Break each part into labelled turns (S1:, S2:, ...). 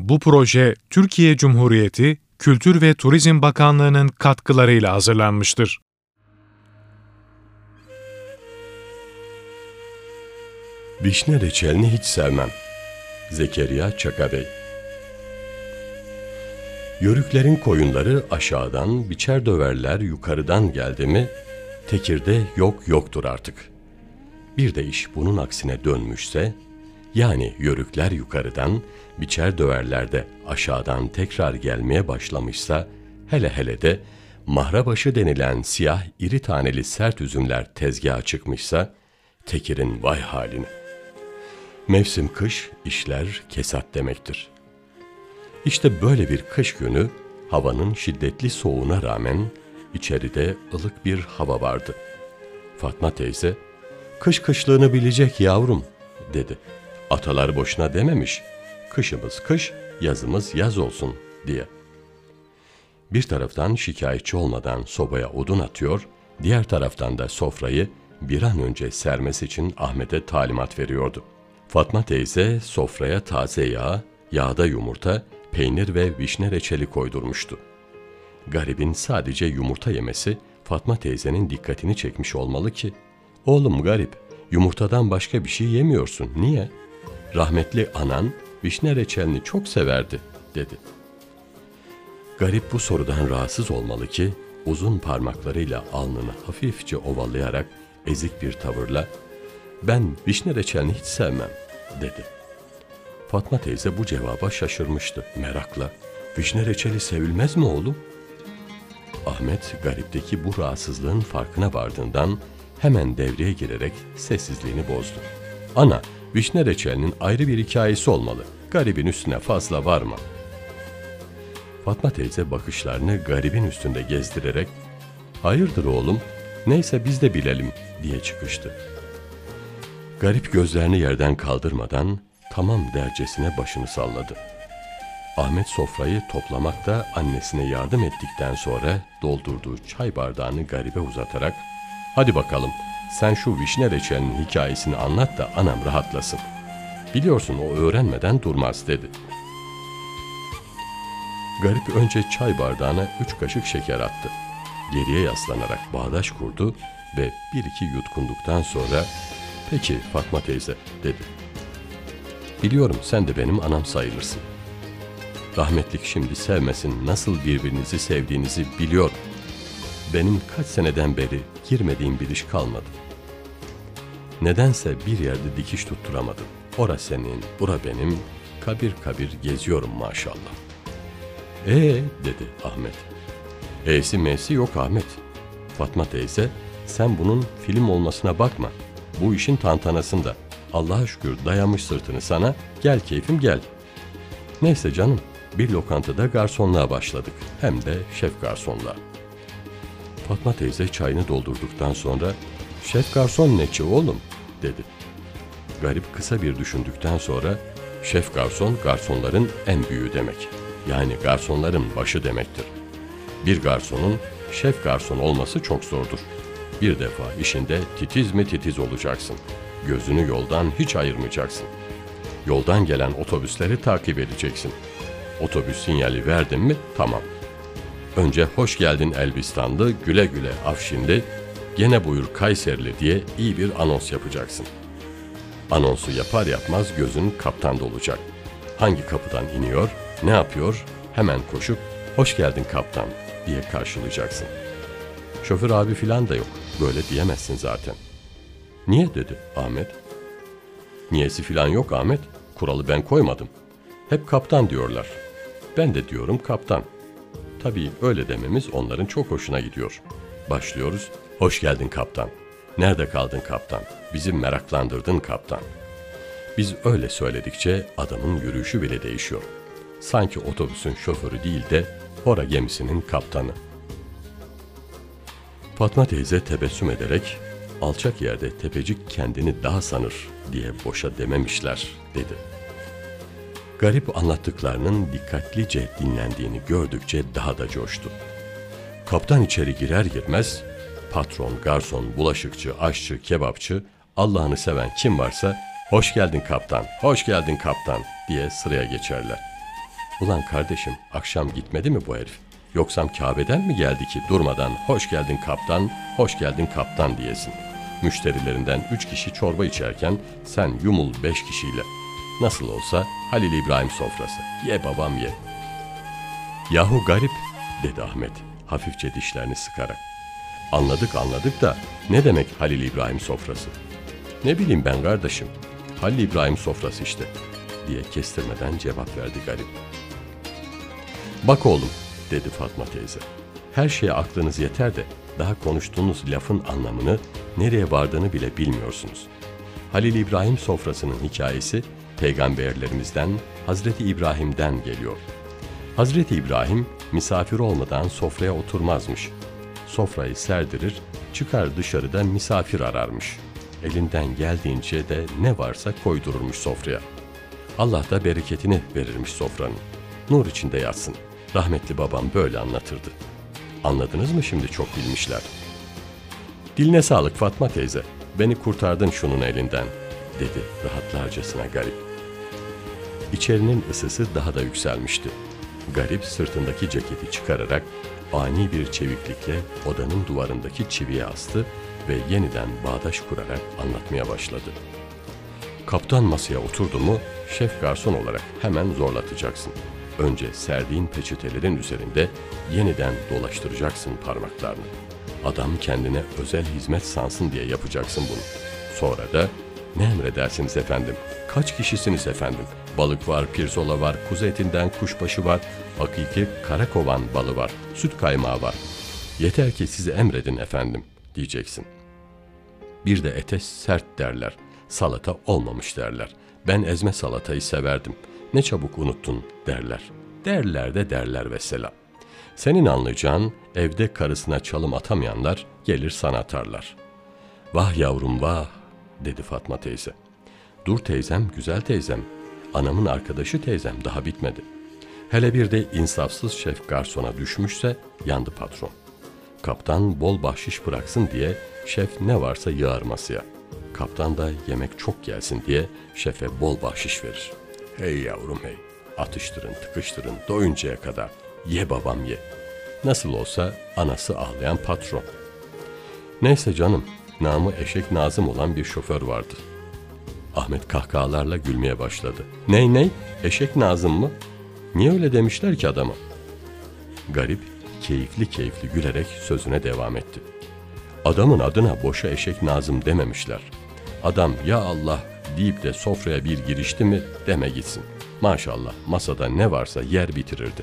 S1: Bu proje, Türkiye Cumhuriyeti Kültür ve Turizm Bakanlığı'nın katkılarıyla hazırlanmıştır.
S2: Vişne reçelini hiç sevmem. Zekeriya Çakabey. Yörüklerin koyunları aşağıdan, biçer döverler yukarıdan geldi mi, tekirde yok yoktur artık. Bir de iş bunun aksine dönmüşse, yani yörükler yukarıdan, biçer döverler de aşağıdan tekrar gelmeye başlamışsa, hele hele de mahrabaşı denilen siyah iri taneli sert üzümler tezgaha çıkmışsa, tekirin vay haline. Mevsim kış, işler kesat demektir. İşte böyle bir kış günü, havanın şiddetli soğuğuna rağmen içeride ılık bir hava vardı. Fatma teyze, "Kış kışlığını bilecek yavrum," dedi. "Atalar boşuna dememiş, kışımız kış, yazımız yaz olsun," diye. Bir taraftan şikayetçi olmadan sobaya odun atıyor, diğer taraftan da sofrayı bir an önce sermesi için Ahmet'e talimat veriyordu. Fatma teyze sofraya taze yağ, yağda yumurta, peynir ve vişne reçeli koydurmuştu. Garibin sadece yumurta yemesi Fatma teyzenin dikkatini çekmiş olmalı ki, "Oğlum garip, yumurtadan başka bir şey yemiyorsun, niye? Rahmetli anan vişne reçelini çok severdi," dedi. Garip bu sorudan rahatsız olmalı ki, uzun parmaklarıyla alnını hafifçe ovalayarak ezik bir tavırla, "Ben vişne reçelini hiç sevmem," dedi. Fatma teyze bu cevaba şaşırmıştı merakla. "Vişne reçeli sevilmez mi oğlum?" Ahmet garipteki bu rahatsızlığın farkına vardığından hemen devreye girerek sessizliğini bozdu. "Ana, vişne reçelinin ayrı bir hikayesi olmalı. Garibin üstüne fazla varma." Fatma teyze bakışlarını garibin üstünde gezdirerek, "Hayırdır oğlum, neyse biz de bilelim," diye çıkıştı. Garip gözlerini yerden kaldırmadan tamam dercesine başını salladı. Ahmet sofrayı toplamakta annesine yardım ettikten sonra doldurduğu çay bardağını garibe uzatarak, "Hadi bakalım, sen şu vişne reçelinin hikayesini anlat da anam rahatlasın. Biliyorsun o öğrenmeden durmaz," dedi. Garip önce çay bardağına 3 kaşık şeker attı. Geriye yaslanarak bağdaş kurdu ve bir iki yutkunduktan sonra, "Peki Fatma teyze," dedi. "Biliyorum sen de benim anam sayılırsın. Rahmetlik şimdi sevmesin, nasıl birbirinizi sevdiğinizi biliyorum. Benim kaç seneden beri girmediğim bir iş kalmadı. Nedense bir yerde dikiş tutturamadım. Ora senin, bura benim, kabir kabir geziyorum maşallah." Dedi Ahmet. "E'si meysi yok Ahmet. Fatma teyze, sen bunun film olmasına bakma. Bu işin tantanasında. Allah'a şükür dayamış sırtını sana, gel keyfim gel." Neyse canım, bir lokantada garsonluğa başladık. Hem de şef garsonluğa. Fatma teyze çayını doldurduktan sonra, "Şef garson neçi oğlum?" dedi. Garip kısa bir düşündükten sonra, "Şef garson, garsonların en büyüğü demek. Yani garsonların başı demektir. Bir garsonun şef garson olması çok zordur. Bir defa işinde titiz mi titiz olacaksın. Gözünü yoldan hiç ayırmayacaksın. Yoldan gelen otobüsleri takip edeceksin. Otobüs sinyali verdin mi tamam. Önce hoş geldin Elbistanlı, güle güle Afşinli, gene buyur Kayserili diye iyi bir anons yapacaksın. Anonsu yapar yapmaz gözün kaptanda olacak. Hangi kapıdan iniyor, ne yapıyor, hemen koşup hoş geldin kaptan diye karşılayacaksın. Şoför abi filan da yok, böyle diyemezsin zaten." "Niye?" dedi Ahmet. "Niyesi filan yok Ahmet, kuralı ben koymadım. Hep kaptan diyorlar. Ben de diyorum kaptan. Tabii öyle dememiz onların çok hoşuna gidiyor. Başlıyoruz, hoş geldin kaptan. Nerede kaldın kaptan? Bizi meraklandırdın kaptan." Biz öyle söyledikçe adamın yürüyüşü bile değişiyor. Sanki otobüsün şoförü değil de hora gemisinin kaptanı. Fatma teyze tebessüm ederek, "Alçak yerde tepecik kendini daha sanır diye boşa dememişler," dedi. Garip anlattıklarının dikkatlice dinlendiğini gördükçe daha da coştu. Kaptan içeri girer girmez, patron, garson, bulaşıkçı, aşçı, kebapçı, Allah'ını seven kim varsa, "Hoş geldin kaptan, hoş geldin kaptan," diye sıraya geçerler. Ulan kardeşim, akşam gitmedi mi bu herif? Yoksa Kabe'den mi geldi ki durmadan hoş geldin kaptan, hoş geldin kaptan diyesin. Müşterilerinden 3 kişi çorba içerken sen yumul 5 kişiyle. Nasıl olsa Halil İbrahim sofrası. Ye babam ye. Yahu garip, dedi Ahmet hafifçe dişlerini sıkarak. Anladık da ne demek Halil İbrahim sofrası? Ne bileyim ben kardeşim, Halil İbrahim sofrası işte, diye kestirmeden cevap verdi garip. Bak oğlum, dedi Fatma teyze. Her şeye aklınız yeter de daha konuştuğunuz lafın anlamını, nereye vardığını bile bilmiyorsunuz. Halil İbrahim sofrasının hikayesi peygamberlerimizden Hazreti İbrahim'den geliyor. Hazreti İbrahim misafir olmadan sofraya oturmazmış. Sofrayı serdirir, çıkar dışarıda misafir ararmış. Elinden geldiğince de ne varsa koydururmuş sofraya. Allah da bereketini verirmiş sofranın. Nur içinde yatsın. Rahmetli babam böyle anlatırdı. Anladınız mı şimdi, çok bilmişler. Diline sağlık Fatma teyze. Beni kurtardın şunun elinden, dedi rahatlarcasına garip. İçerinin ısısı daha da yükselmişti. Garip sırtındaki ceketi çıkararak ani bir çeviklikle odanın duvarındaki çiviye astı ve yeniden bağdaş kurarak anlatmaya başladı. Kaptan masaya oturdu mu, şef garson olarak hemen zorlatacaksın. Önce serdiğin peçetelerin üzerinde yeniden dolaştıracaksın parmaklarını. Adam kendine özel hizmet sansın diye yapacaksın bunu. Sonra da ne emredersiniz efendim, kaç kişisiniz efendim, balık var, pirzola var, kuzu etinden kuşbaşı var, hakiki karakovan balı var, süt kaymağı var. Yeter ki size emredin efendim, diyeceksin. Bir de ete sert derler, salata olmamış derler. Ben ezme salatayı severdim, ne çabuk unuttun derler. Derler vesselam. Senin anlayacağın, evde karısına çalım atamayanlar gelir sana atarlar. Vah yavrum vah, dedi Fatma teyze. Dur teyzem, güzel teyzem, anamın arkadaşı teyzem, daha bitmedi. Hele bir de insafsız şef garsona düşmüşse yandı patron. Kaptan bol bahşiş bıraksın diye şef ne varsa yığar masaya. Kaptan da yemek çok gelsin diye şefe bol bahşiş verir. Hey yavrum hey, atıştırın tıkıştırın doyuncaya kadar, ye babam ye. Nasıl olsa anası ağlayan patron. Neyse canım, namı eşek Nazım olan bir şoför vardı. Ahmet kahkahalarla gülmeye başladı. Ney, eşek Nazım mı? Niye öyle demişler ki adama? Garip keyifli gülerek sözüne devam etti. Adamın adına boşa eşek Nazım dememişler. Adam ya Allah deyip de sofraya bir girişti mi deme gitsin. Maşallah masada ne varsa yer bitirirdi.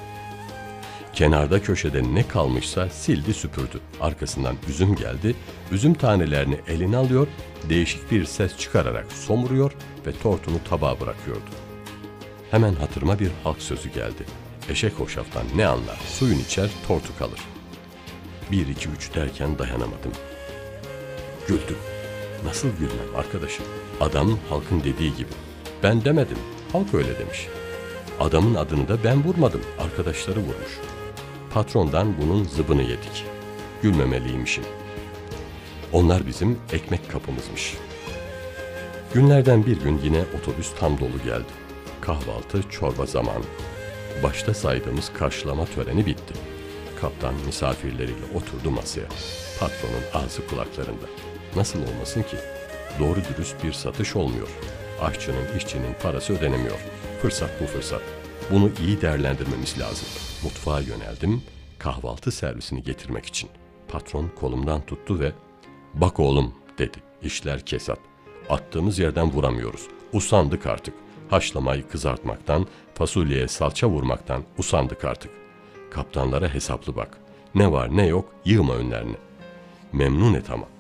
S2: Kenarda köşede ne kalmışsa sildi süpürdü. Arkasından üzüm geldi. Üzüm tanelerini eline alıyor, değişik bir ses çıkararak somuruyor ve tortunu tabağa bırakıyordu. Hemen hatırıma bir halk sözü geldi. Eşek hoşaftan ne anlar, suyun içer, tortu kalır. 1, 2, 3 derken dayanamadım. Güldüm. Nasıl gülmem arkadaşım? Adam halkın dediği gibi. Ben demedim, halk öyle demiş. Adamın adını da ben vurmadım, arkadaşları vurmuş. Patrondan bunun zıbını yedik. Gülmemeliymişim. Onlar bizim ekmek kapımızmış. Günlerden bir gün yine otobüs tam dolu geldi. Kahvaltı, çorba zamanı. Başta saydığımız karşılama töreni bitti. Kaptan misafirleriyle oturdu masaya. Patronun ağzı kulaklarında. Nasıl olmasın ki? Doğru dürüst bir satış olmuyor. Aşçının, işçinin parası ödenemiyor. Fırsat bu fırsat. Bunu iyi değerlendirmemiz lazım. Mutfağa yöneldim, kahvaltı servisini getirmek için. Patron kolumdan tuttu ve "Bak oğlum," dedi, "işler kesat. Attığımız yerden vuramıyoruz. Usandık artık. Haşlamayı kızartmaktan, fasulyeye salça vurmaktan usandık artık. Kaptanlara hesaplı bak. Ne var ne yok yığma önlerini. Memnun et ama."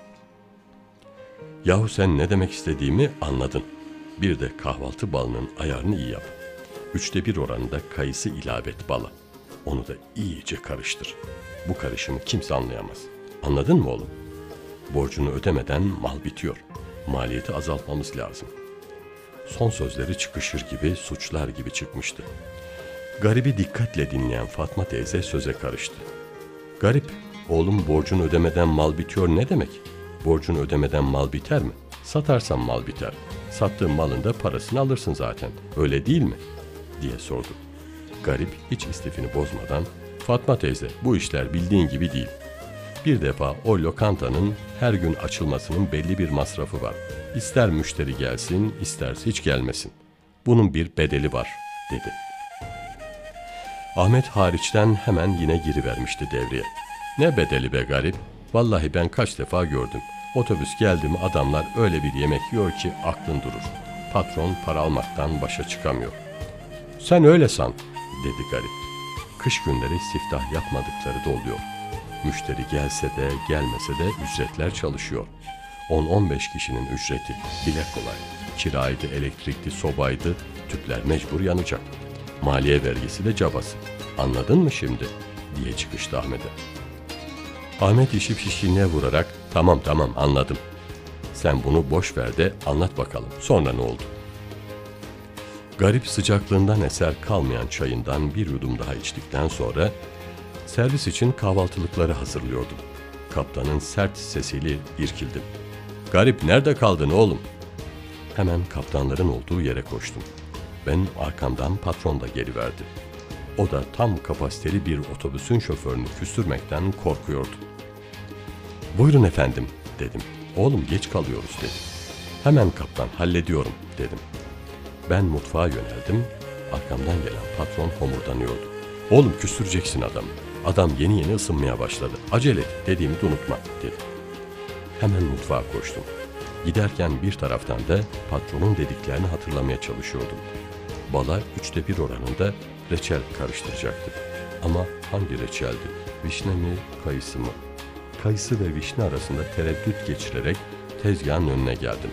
S2: Yahu sen ne demek istediğimi anladın. Bir de kahvaltı balının ayarını iyi yap. 1/3 oranında kayısı ilave et bala. Onu da iyice karıştır. Bu karışımı kimse anlayamaz. Anladın mı oğlum? Borcunu ödemeden mal bitiyor. Maliyeti azaltmamız lazım. Son sözleri çıkışır gibi, suçlar gibi çıkmıştı. Garibi dikkatle dinleyen Fatma teyze söze karıştı. Garip, oğlum borcunu ödemeden mal bitiyor ne demek? Borcunu ödemeden mal biter mi? Satarsan mal biter. Sattığın malın da parasını alırsın zaten. Öyle değil mi? Diye sordu. Garip hiç istifini bozmadan, "Fatma teyze, bu işler bildiğin gibi değil. Bir defa o lokantanın her gün açılmasının belli bir masrafı var. İster müşteri gelsin, isterse hiç gelmesin. Bunun bir bedeli var," dedi. Ahmet hariçten hemen yine girivermişti devreye. "Ne bedeli be Garip? Vallahi ben kaç defa gördüm. Otobüs geldi mi adamlar öyle bir yemek yiyor ki aklın durur. Patron para almaktan başa çıkamıyor." "Sen öyle san," dedi Garip. "Kış günleri siftah yapmadıkları da oluyor. Müşteri gelse de gelmese de ücretler çalışıyor. 10-15 kişinin ücreti bile kolay. Kiraydı, elektrikli, sobaydı, tüpler mecbur yanacak. Maliye vergisi de cabası. Anladın mı şimdi?" diye çıkıştı Ahmet'e. Ahmet işi pişkinliğe vurarak, Tamam anladım. Sen bunu boş ver de anlat bakalım. Sonra ne oldu?" Garip sıcaklığından eser kalmayan çayından bir yudum daha içtikten sonra servis için kahvaltılıkları hazırlıyordum. Kaptanın sert sesiyle irkildim. "Garip, nerede kaldın oğlum?" Hemen kaptanların olduğu yere koştum. Ben arkamdan patron da geliverdi. O da tam kapasiteli bir otobüsün şoförünü küstürmekten korkuyordu. "Buyurun efendim," dedim. "Oğlum geç kalıyoruz," dedi. "Hemen kaptan, hallediyorum," dedim. Ben mutfağa yöneldim. Arkamdan gelen patron homurdanıyordu. "Oğlum küstüreceksin adamı. Adam yeni ısınmaya başladı. Acele et, dediğimi de unutma," dedi. Hemen mutfağa koştum. Giderken bir taraftan da patronun dediklerini hatırlamaya çalışıyordum. Bala 1/3 oranında reçel karıştıracaktık. Ama hangi reçeldi? Vişne mi, kayısı mı? Kayısı ve vişne arasında tereddüt geçirerek tezgahın önüne geldim.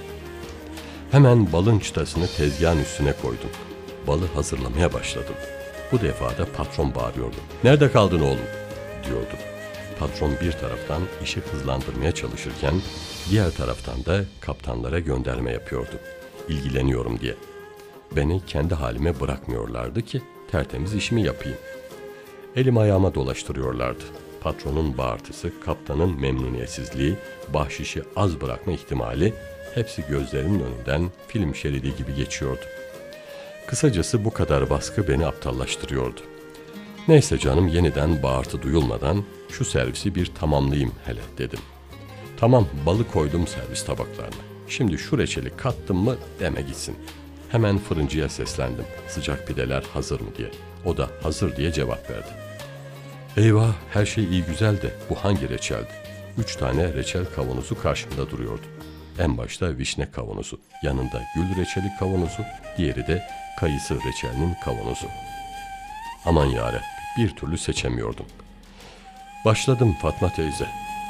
S2: Hemen balın çıtasını tezgahın üstüne koydum. Balı hazırlamaya başladım. Bu defa da patron bağırıyordu. "Nerede kaldın oğlum?" diyordu. Patron bir taraftan işi hızlandırmaya çalışırken diğer taraftan da kaptanlara gönderme yapıyordu. İlgileniyorum diye. Beni kendi halime bırakmıyorlardı ki tertemiz işimi yapayım. Elim ayağıma dolaştırıyorlardı. Patronun bağırtısı, kaptanın memnuniyetsizliği, bahşişi az bırakma ihtimali hepsi gözlerimin önünden film şeridi gibi geçiyordu. Kısacası bu kadar baskı beni aptallaştırıyordu. Neyse canım, yeniden bağırtı duyulmadan şu servisi bir tamamlayayım hele dedim. Tamam, balı koydum servis tabaklarına. Şimdi şu reçeli kattım mı deme gitsin. Hemen fırıncıya seslendim. Sıcak pideler hazır mı diye. O da hazır diye cevap verdi. Eyvah, her şey iyi güzel de bu hangi reçeldi? 3 tane reçel kavanozu karşımda duruyordu. En başta vişne kavanozu, yanında gül reçeli kavanozu, diğeri de kayısı reçelinin kavanozu. Aman yarabbim, bir türlü seçemiyordum. Başladım Fatma teyze.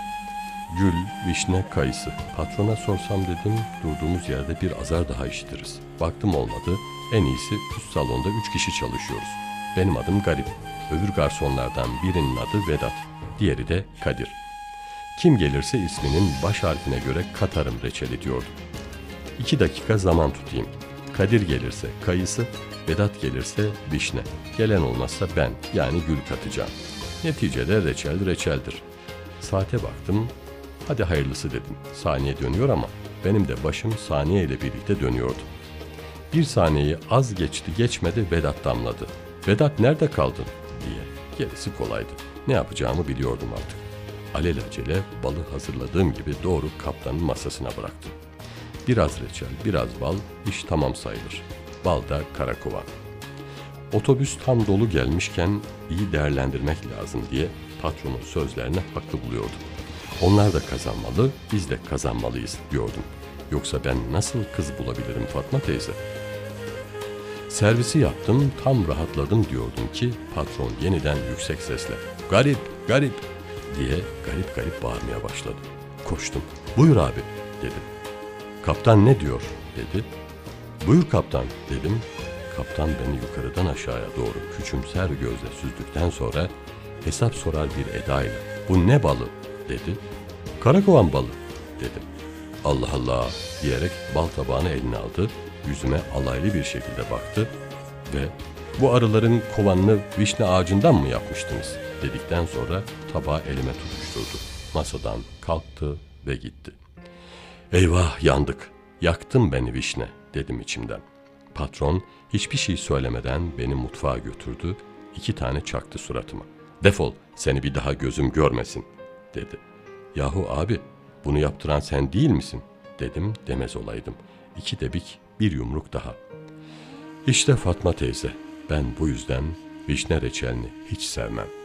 S2: Gül, vişne, kayısı. Patrona sorsam dedim, durduğumuz yerde bir azar daha işitiriz. Baktım olmadı, en iyisi üst salonda 3 kişi çalışıyoruz. Benim adım Garip. Öbür garsonlardan birinin adı Vedat, diğeri de Kadir. Kim gelirse isminin baş harfine göre katarım reçeli diyordu. 2 dakika zaman tutayım. Kadir gelirse kayısı, Vedat gelirse vişne. Gelen olmazsa ben, yani gül katacağım. Neticede reçel reçeldir. Saate baktım, hadi hayırlısı dedim. Saniye dönüyor ama benim de başım saniye ile birlikte dönüyordu. 1 saniyeyi az geçti geçmedi Vedat damladı. Vedat nerede kaldın diye. Gerisi kolaydı. Ne yapacağımı biliyordum artık. Alelacele balı hazırladığım gibi doğru kaptanın masasına bıraktım. Biraz reçel, biraz bal, iş tamam sayılır. Bal da karakovan. Otobüs tam dolu gelmişken iyi değerlendirmek lazım diye patronun sözlerine haklı buluyordum. Onlar da kazanmalı, biz de kazanmalıyız diyordum. Yoksa ben nasıl kız bulabilirim Fatma teyze? Servisi yaptım, tam rahatladım diyordum ki patron yeniden yüksek sesle "Garip, Garip!" diye garip garip bağırmaya başladı. Koştum. "Buyur abi," dedim. "Kaptan ne diyor?" dedi. "Buyur kaptan," dedim. Kaptan beni yukarıdan aşağıya doğru küçümser gözle süzdükten sonra hesap sorar bir edayla "Bu ne balı?" dedi. "Karakovan balı," dedim. "Allah Allah," diyerek bal tabağını eline aldı, yüzüme alaylı bir şekilde baktı ve "Bu arıların kovanını vişne ağacından mı yapmıştınız?" dedikten sonra tabağı elime tutuşturdu. Masadan kalktı ve gitti. "Eyvah, yandık. Yaktın beni vişne," dedim içimden. Patron hiçbir şey söylemeden beni mutfağa götürdü, 2 tane çaktı suratıma. "Defol, seni bir daha gözüm görmesin," dedi. "Yahu abi, bunu yaptıran sen değil misin?" dedim, demez olaydım. 2 debik, 1 yumruk daha. İşte Fatma teyze, ben bu yüzden vişne reçelini hiç sevmem.